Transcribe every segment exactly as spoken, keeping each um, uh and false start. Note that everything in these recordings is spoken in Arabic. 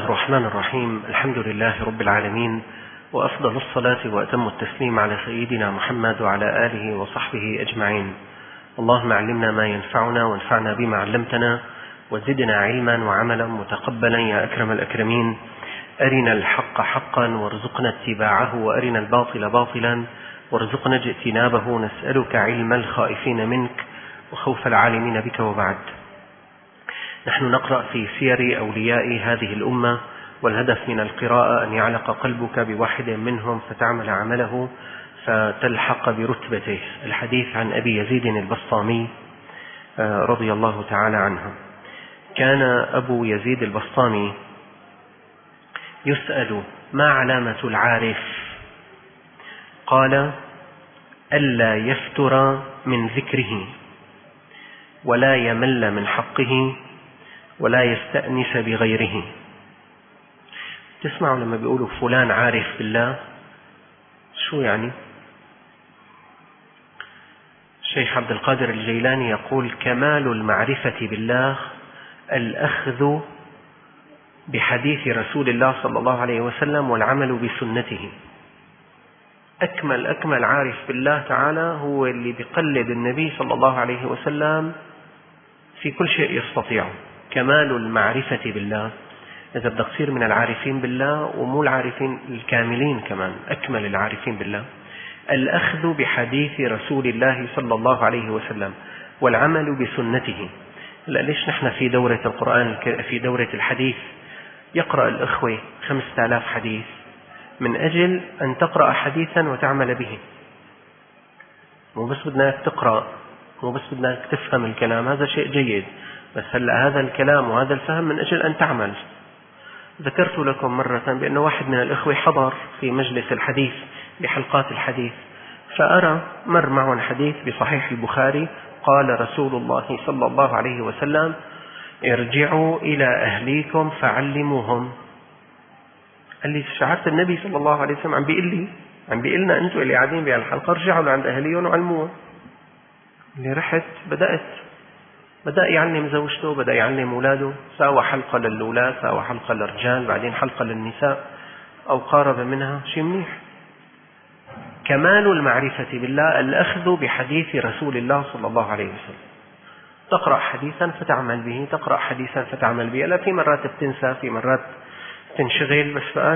الله الرحمن الرحيم. الحمد لله رب العالمين، وأفضل الصلاة وأتم التسليم على سيدنا محمد وعلى آله وصحبه أجمعين. اللهم علمنا ما ينفعنا وانفعنا بما علمتنا وزدنا علما وعملا متقبلا يا أكرم الأكرمين. أرنا الحق حقا وارزقنا اتباعه، وأرنا الباطل باطلا وارزقنا اجتنابه. نسألك علم الخائفين منك وخوف العالمين بك. وبعد، نحن نقرأ في سير أولياء هذه الأمة، والهدف من القراءة أن يعلق قلبك بواحد منهم فتعمل عمله فتلحق برتبته. الحديث عن أبي يزيد البسطامي رضي الله تعالى عنه. كان أبو يزيد البسطامي يسأل: ما علامة العارف؟ قال: ألا يفتر من ذكره، ولا يمل من حقه، ولا يستأنس بغيره. تسمعوا لما بيقولوا فلان عارف بالله، شو يعني؟ الشيخ عبد القادر الجيلاني يقول: كمال المعرفة بالله الأخذ بحديث رسول الله صلى الله عليه وسلم والعمل بسنته. أكمل أكمل عارف بالله تعالى هو اللي بيقلد النبي صلى الله عليه وسلم في كل شيء يستطيعه. كمال المعرفة بالله، إذا بدك تصير من العارفين بالله، ومو العارفين الكاملين كمان، أكمل العارفين بالله، الأخذ بحديث رسول الله صلى الله عليه وسلم والعمل بسنته. ليش نحن في دورة القرآن، في دورة الحديث، يقرأ الأخوة خمسة آلاف حديث من أجل أن تقرأ حديثا وتعمل به. مو بس بدناك تقرأ، مو بس بدناك تفهم الكلام، هذا شيء جيد، بس هلأ هذا الكلام وهذا الفهم من أجل أن تعمل. ذكرت لكم مرة بأن واحد من الأخوة حضر في مجلس الحديث بحلقات الحديث، فأرى مر معه الحديث بصحيح البخاري: قال رسول الله صلى الله عليه وسلم: ارجعوا إلى أهليكم فعلموهم. قال لي: شعرت النبي صلى الله عليه وسلم عم بيقول لي، عم بيقول لنا أنتم اللي قاعدين بهالحلقة ارجعوا لعند أهليهم وعلموهم. اللي رحت بدأت بدأ يعلم زوجته، بدأ يعلم أولاده، ساوى حلقة للأولاد، ساوى حلقة للرجال، بعدين حلقة للنساء أو قارب منها. شيء منيح. كمال المعرفة بالله الأخذ بحديث رسول الله صلى الله عليه وسلم. تقرأ حديثا فتعمل به، تقرأ حديثا فتعمل به. لا، في مرات بتنسى، في مرات تنشغل، بس فقال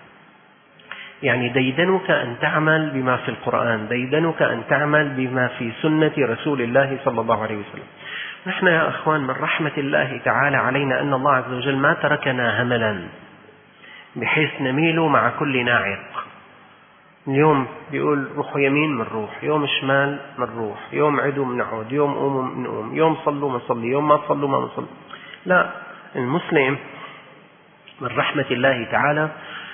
يعني ديدنك أن تعمل بما في القرآن، ديدنك أن تعمل بما في سنة رسول الله صلى الله عليه وسلم. نحن يا أخوان من رحمة الله تعالى علينا أن الله عز وجل ما تركنا هملا بحيث نميل مع كل ناعق. اليوم بيقول روحوا يمين من روح، يوم شمال من روح، يوم عدوا من عود، يوم قوموا من قوم، يوم صلوا من صلي، يوم ما صلوا ما نصلي. لا، المسلم من رحمة الله تعالى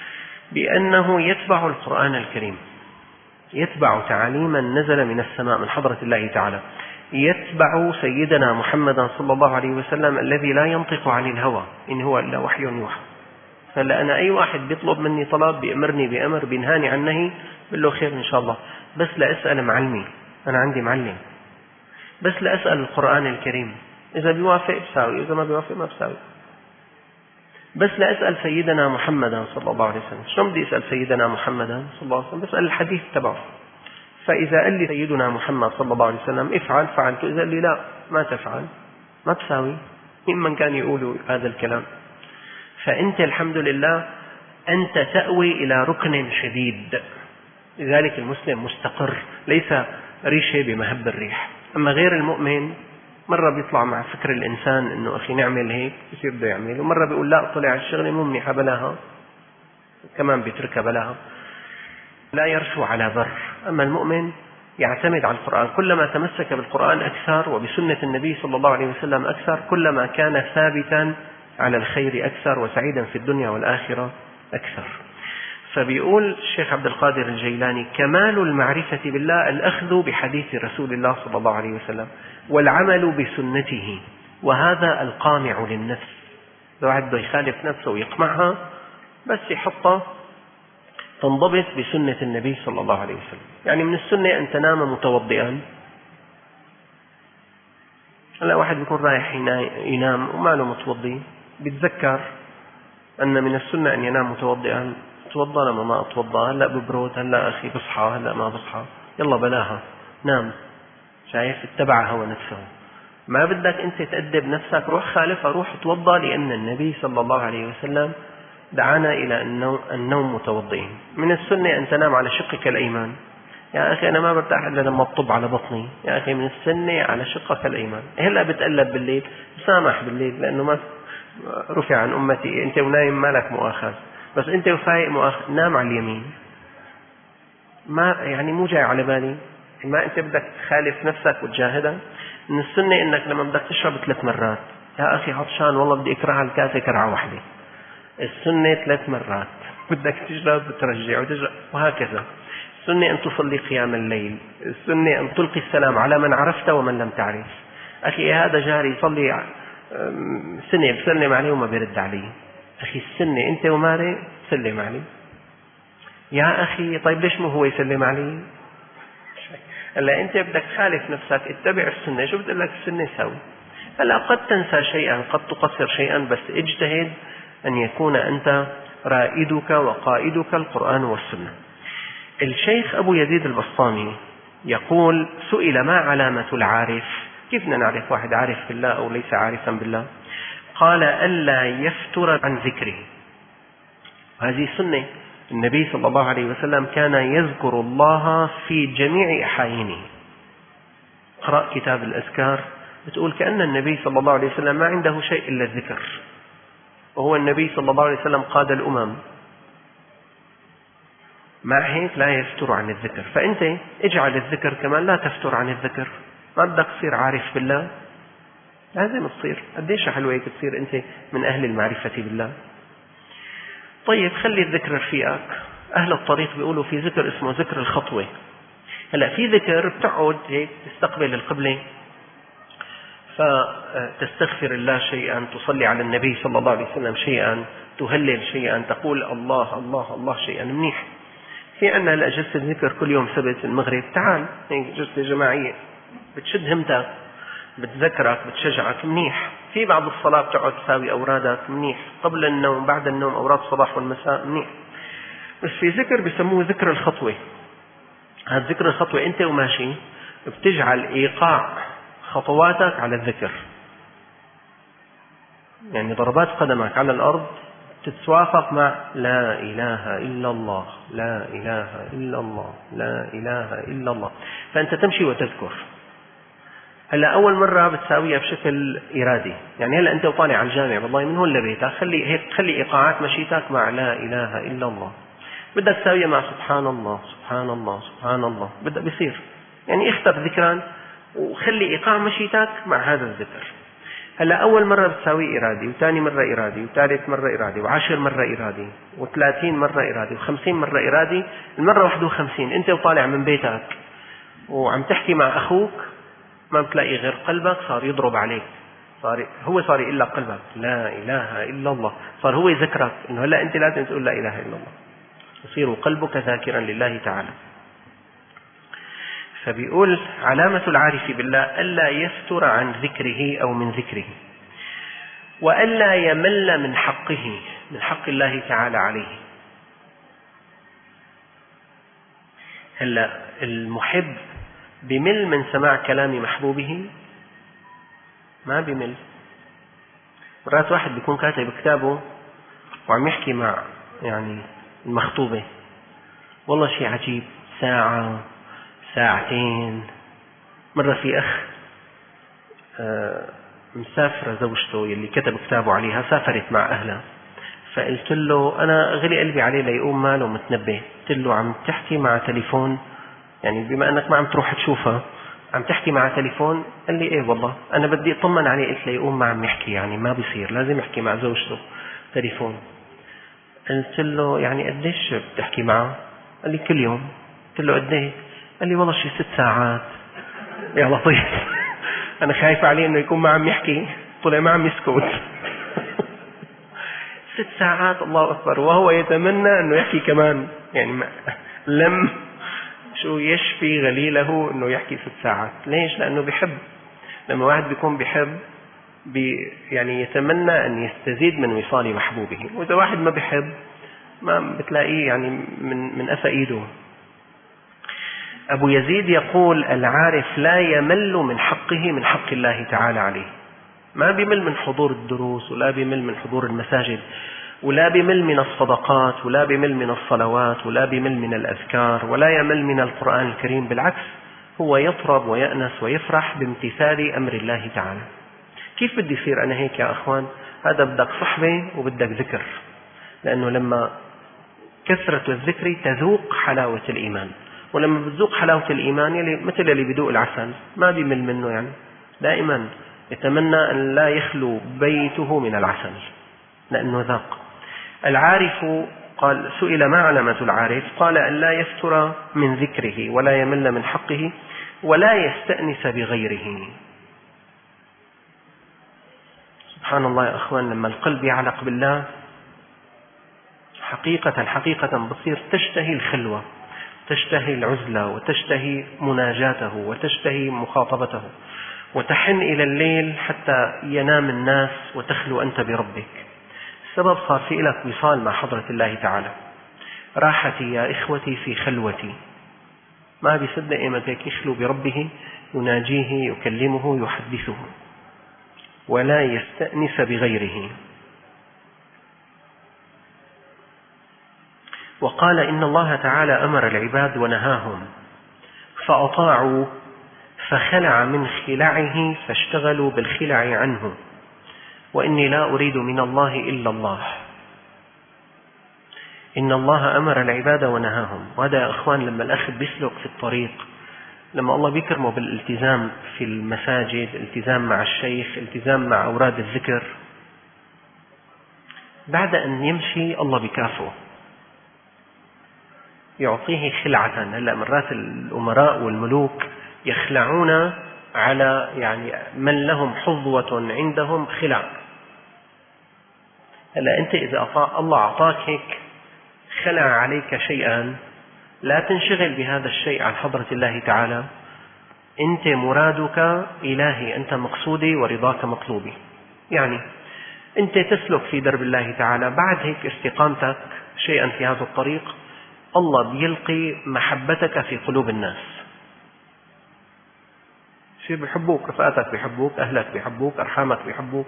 بأنه يتبع القرآن الكريم، يتبع تعاليما نزل من السماء من حضرة الله تعالى، يتبع سيدنا محمد صلى الله عليه وسلم الذي لا ينطق عن الهوى إن هو إلا وحي يوحى. فلا أنا أي واحد بيطلب مني طلب، بيأمرني بأمر، بينهاني عن نهي، بقول له خير إن شاء الله، بس لأسأل معلمي، أنا عندي معلم، بس لأسأل القرآن الكريم، إذا بيوافق بساوي، إذا ما بيوافق ما بساوي، بس لأسأل سيدنا محمد صلى الله عليه وسلم. شلون بدي أسأل سيدنا محمد صلى الله عليه وسلم؟ بسأل الحديث تبعه. فإذا قال لي سيدنا محمد صلى الله عليه وسلم افعل فعلت، إذا قال لي لا ما تفعل ما بساوي. ممن كان يقول هذا الكلام؟ فأنت الحمد لله أنت تأوي إلى ركن شديد، لذلك المسلم مستقر، ليس ريشة بمهب الريح. أما غير المؤمن مرة بيطلع مع فكر الإنسان إنه أخي نعمل هيك بصير بده يعمل، ومرة بيقول لا طلع الشغلة مو منيحة بلاها، كمان بيتركها بلاها، لا يرشو على بر. أما المؤمن يعتمد على القرآن، كلما تمسك بالقرآن أكثر وبسنة النبي صلى الله عليه وسلم أكثر، كلما كان ثابتا على الخير أكثر وسعيدا في الدنيا والآخرة أكثر. فبيقول الشيخ عبد القادر الجيلاني: كمال المعرفة بالله الأخذ بحديث رسول الله صلى الله عليه وسلم والعمل بسنته، وهذا القامع للنفس. لو واحد بده يخالف نفسه ويقمعها، بس يحطها تنضبط بسنة النبي صلى الله عليه وسلم. يعني من السنة أن تنام متوضئا. هلا واحد بيكون رايح ينام وما له متوضي، بيتذكر أن من السنة أن ينام متوضئا. توضأ لما ما أتوضأ، هلأ ببرود، هلأ أخي بصحى، هلأ ما بصحى، يلا بلاها نام. شايف؟ اتبع هوى نفسه. ما بدك أنت تأدب نفسك، روح خالفها، روح توضأ، لأن النبي صلى الله عليه وسلم دعانا إلى النوم متوضئين. من السنة أن تنام على شقك الأيمن. يا أخي أنا ما برتاح إلا لما أطب على بطني. يا أخي من السنة على شقك الأيمن. هلأ بتقلب بالليل، سامح بالليل، لأنه ما رفع عن أمتي أنت ونايم مالك مؤاخذ، بس أنت وفايق مؤاخذ، نام على اليمين. ما يعني مو جاي على بالي، ما أنت بدك تخالف نفسك وتجاهدها. من السنة إنك لما بدك تشرب ثلاث مرات، يا أخي عطشان والله بدي أكرع الكاسة كرعة واحدة، السنة ثلاث مرات. بدك تشرب وترجع وتشرب وهكذا. السنة أن تصلي قيام الليل. السنة أن تلقي السلام على من عرفت ومن لم تعرف. أخي هذا جاري يصلي سنة بسلم عليه وما بيرد علي. أخي السنة أنت وماري سلم علي. يا أخي طيب ليش مو هو يسلم علي؟ هلا أنت بدك تخالف نفسك، اتبع السنة. شو بتقول لك السنة سوي. هلا قد تنسى شيئا، قد تقصر شيئا، بس اجتهد أن يكون أنت رائدك وقائدك القرآن والسنة. الشيخ أبو يزيد البسطامي يقول: سئل ما علامة العارف؟ كيف نعرف واحد عارف بالله أو ليس عارفا بالله؟ قال: ألا يفتر عن ذكره. هذه سنة. النبي صلى الله عليه وسلم كان يذكر الله في جميع أحايينه. اقرأ كتاب الأذكار بتقول كأن النبي صلى الله عليه وسلم ما عنده شيء إلا الذكر، وهو النبي صلى الله عليه وسلم قاد الأمم. مع هيك لا يفتر عن الذكر. فأنت اجعل الذكر كمان لا تفتر عن الذكر. ما بدك تصير عارف بالله؟ لازم تصير. قديش حلوة هيك تصير أنت من أهل المعرفة بالله. طيب خلي الذكر رفيقك. أهل الطريق بيقولوا في ذكر اسمه ذكر الخطوة. هلا في ذكر بتقعد هيك تستقبل القبلة، فتستغفر الله شيئا، تصلي على النبي صلى الله عليه وسلم شيئا، تهلل شيئا، تقول الله الله الله شيئا منيح. في عنا هلا جلسة ذكر كل يوم سبت المغرب، تعال هيك جلسة جماعية بتشد همتك، بتذكرك، بتشجعك، منيح. في بعض الصلاة بتقعد تساوي أورادك، منيح. قبل النوم، بعد النوم، أوراد الصباح والمساء، منيح. بس في ذكر بيسموه ذكر الخطوة. هذا ذكر الخطوة أنت وماشي بتجعل إيقاع خطواتك على الذكر، يعني ضربات قدمك على الأرض تتوافق مع لا إله إلا الله، لا إله إلا الله، لا إله إلا الله. فأنت تمشي وتذكر. هلا أول مرة بتساويها بشكل إرادي، يعني هلا أنت وطالع على الجامع والله من هون لبيتك، خلي هيك خلي إيقاعات مشيتك مع لا إله إلا الله. بدك تساويها مع سبحان الله سبحان الله سبحان الله، بدك بيصير يعني اختر ذكران وخلي إيقاع مشيتك مع هذا الذكر. هلا أول مرة بتساوي إرادي، وثاني مرة إرادي، وثالث مرة إرادي، وعشر مرة إرادي، وثلاثين مرة إرادي، وخمسين مرة إرادي. المرة واحد وخمسين أنت وطالع من بيتك وعم تحكي مع أخوك، ما بتلاقي غير قلبك صار يضرب عليك، صار هو صار يقول لك قلبك لا إله إلا الله، صار هو يذكرك إنه هلا أنت لازم تقول لا إله إلا الله، يصير قلبك ذاكرا لله تعالى. فبيقول علامة العارف بالله ألا يفتر عن ذكره أو من ذكره، وألا يمل من حقه، من حق الله تعالى عليه. هلا المحب بمل من سماع كلام محبوبه؟ ما بمل. مرات واحد بيكون كاتب كتابه وعم يحكي مع يعني المخطوبة، والله شيء عجيب، ساعة ساعتين. مرة في أخ مسافرة زوجته يلي كتب كتابه عليها، سافرت مع أهلها، فقلت له أنا غلي قلبي عليه ليقوم ماله متنبه. قلت له عم تحكي مع تليفون، يعني بما أنك ما عم تروح تشوفها عم تحكي مع تليفون؟ قال لي إيه والله أنا بدي أطمن عليه. قلت له يقوم ما عم يحكي، يعني ما بيصير، لازم يحكي مع زوجته تليفون. قلت له يعني قديش بتحكي معه؟ قال لي كل يوم. قلت له قديه؟ قال لي والله شي ست ساعات. يا لطيف. أنا خايف عليه إنه يكون ما عم يحكي، طلع ما عم يسكت. ست ساعات، الله أكبر، وهو يتمنى إنه يحكي كمان، يعني ما لم شو يشفي غليله إنه يحكي ست ساعات. ليش؟ لأنه بيحب. لما واحد بيكون بيحب يعني يتمنى أن يستزيد من وصال محبوبه، وإذا واحد ما بيحب ما بتلاقيه يعني من من أفى إيده. أبو يزيد يقول: العارف لا يمل من حقه من حق الله تعالى عليه، ما بيمل من حضور الدروس، ولا بيمل من حضور المساجد، ولا بيمل من الصدقات، ولا بيمل من الصلوات، ولا بيمل من الأذكار، ولا يمل من القرآن الكريم. بالعكس، هو يطرب ويأنس ويفرح بامتثال أمر الله تعالى. كيف بدي يصير أنا هيك يا أخوان؟ هذا بدك صحبة وبدك ذكر، لأنه لما كثرة الذكر تذوق حلاوة الإيمان، ولما بتذوق حلاوة الإيمان يلي مثل اللي بيذوق العسل ما بيمل منه، يعني دائما يتمنى أن لا يخلو بيته من العسل لأنه ذاق. العارف قال: سئل ما علامة العارف؟ قال: أن لا يفتر من ذكره، ولا يمل من حقه، ولا يستأنس بغيره. سبحان الله يا أخوان، لما القلب يعلق بالله حقيقة حقيقة بصير تشتهي الخلوة، تشتهي العزلة، وتشتهي مناجاته، وتشتهي مخاطبته، وتحن إلى الليل حتى ينام الناس وتخلو أنت بربك. السبب صار في لك وصال مع حضرة الله تعالى. راحتي يا إخوتي في خلوتي. ما بيصدق إيمتى يخلو بربه، يناجيه، يكلمه، يحدثه، ولا يستأنس بغيره. وقال: إن الله تعالى أمر العباد ونهاهم فأطاعوا، فخلع من خلعه فاشتغلوا بالخلع عنه، وإني لا أريد من الله إلا الله. إن الله أمر العباد ونهاهم. وهذا يا أخوان لما الأخ بيسلك في الطريق، لما الله بيكرمه بالالتزام في المساجد، التزام مع الشيخ، التزام مع أوراد الذكر، بعد أن يمشي الله بكافه، يعطيه خلعة. هلا مرات الأمراء والملوك يخلعون على يعني من لهم حظوة عندهم خلع. هلا أنت إذا أعطى الله أعطاك هيك خلع عليك شيئا، لا تنشغل بهذا الشيء عن حضرة الله تعالى. أنت مرادك إلهي، أنت مقصودي ورضاك مطلوبي. يعني أنت تسلك في درب الله تعالى، بعد هيك استقامتك شيئا في هذا الطريق، الله بيلقي محبتك في قلوب الناس. شيء بيحبوك، رفقاتك بيحبوك، أهلك بيحبوك، أرحامك بيحبوك.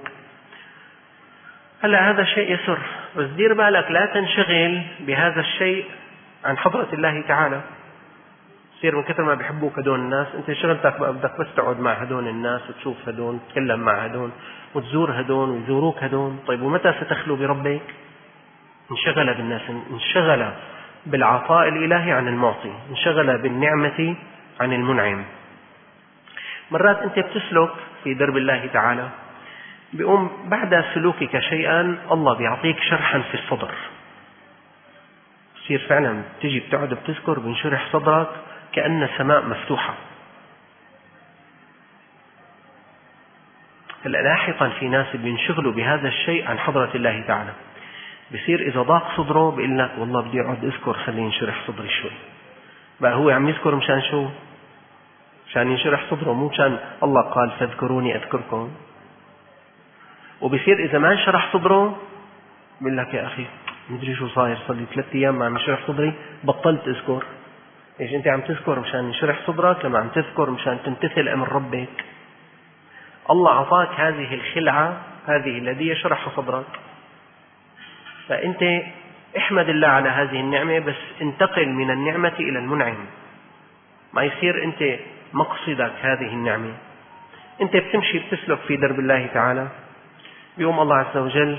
هلا هذا شيء يسر، بس دير بالك لا تنشغل بهذا الشيء عن حضرة الله تعالى. تصير من كثر ما بيحبوك هدول الناس، أنت شغلتك بقى بدك بس تقعد مع هدول الناس وتشوف هدول، تتكلم مع هدول وتزور هدول ويزوروك هدول. طيب ومتى ستخلو بربك؟ انشغل بالناس، انشغل بالعطاء الإلهي عن المعطي، انشغل بالنعمة عن المنعم. مرات أنت بتسلك في درب الله تعالى، بيقوم بعد سلوكك شيئا الله بيعطيك شرحا في الصدر، تصير فعلا تيجي بتقعد بتذكر بنشرح صدرك كأن السماء مفتوحة. هلا لاحقا في ناس بينشغلوا بهذا الشيء عن حضرة الله تعالى، بصير إذا ضاق صدره بيقول لك والله بدي أقعد أذكر، خليني ينشرح صدري شوي. بقى هو عم يذكر مشان شو؟ مشان ينشرح صدره، مو مشان الله قال فاذكروني أذكركم. وبصير إذا ما انشرح صدره بيقول لك يا أخي مدري شو صاير، صار لي ثلاث أيام ما عم ينشرح صدري، بطلت أذكر. إيش أنت عم تذكر مشان ينشرح صدرك، لما عم تذكر مشان تمتثل أمر ربك. الله عطاك هذه الخلعة، هذه الذي يشرح صدرك، فأنت احمد الله على هذه النعمة، بس انتقل من النعمة إلى المنعم. ما يصير أنت مقصدك هذه النعمة. أنت بتمشي بتسلك في درب الله تعالى، بيوم الله عز وجل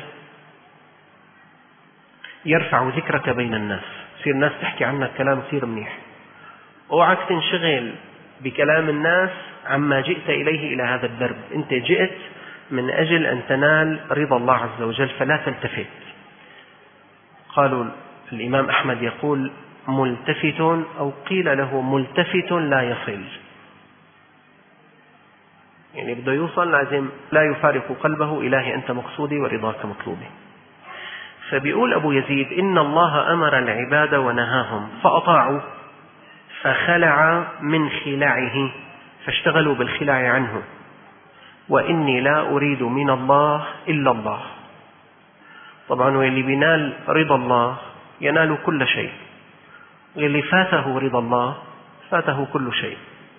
يرفع ذكرك بين الناس، يصير الناس تحكي عنك كلام كثير منيح. اوعك تنشغل بكلام الناس عما جئت إليه إلى هذا الدرب. أنت جئت من أجل أن تنال رضا الله عز وجل، فلا تلتفت. قالوا الإمام أحمد يقول ملتفت، أو قيل له ملتفت لا يصل، يعني بده يوصل لازم لا يفارق قلبه إلهي أنت مقصودي ورضاك مطلوبي. فبيقول أبو يزيد: إن الله أمر العباد ونهاهم فأطاعوا، فخلع من خلعه فاشتغلوا بالخلع عنه، وإني لا أريد من الله إلا الله. طبعا واللي بينال رضا الله ينال كل شيء، واللي فاته رضا الله فاته كل شيء.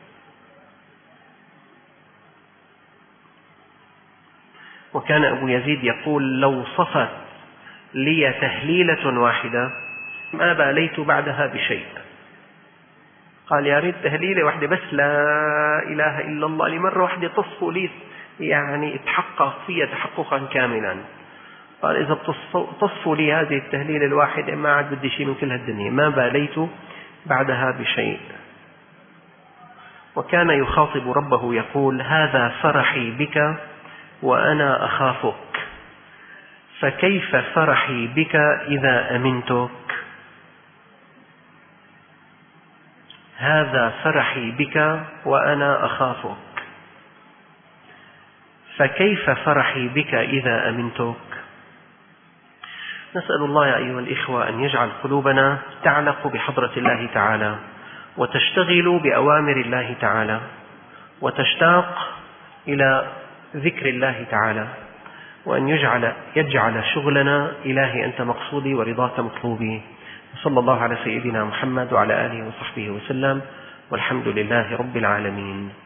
وكان أبو يزيد يقول: لو صفت لي تهليلة واحدة ما باليت بعدها بشيء. قال: يا ريت تهليلة واحدة بس، لا إله إلا الله، لمرة واحدة تصفو لي يعني اتحقق فيها تحققا كاملا. قال: إذا تصفو لي هذه التهليلة الواحدة ما عاد بدي شيء من كل هالدنيا، ما باليت بعدها بشيء. وكان يخاطب ربه يقول: هذا فرحي بك وأنا أخافك، فكيف فرحي بك إذا أمنتك؟ هذا فرحي بك وأنا أخافك، فكيف فرحي بك إذا أمنتك؟ نسأل الله يا أيها الإخوة أن يجعل قلوبنا تعلق بحضرة الله تعالى، وتشتغل بأوامر الله تعالى، وتشتاق إلى ذكر الله تعالى، وأن يجعل, يجعل شغلنا إلهي أنت مقصودي ورضاك مطلوبي. صلى الله على سيدنا محمد وعلى آله وصحبه وسلم، والحمد لله رب العالمين.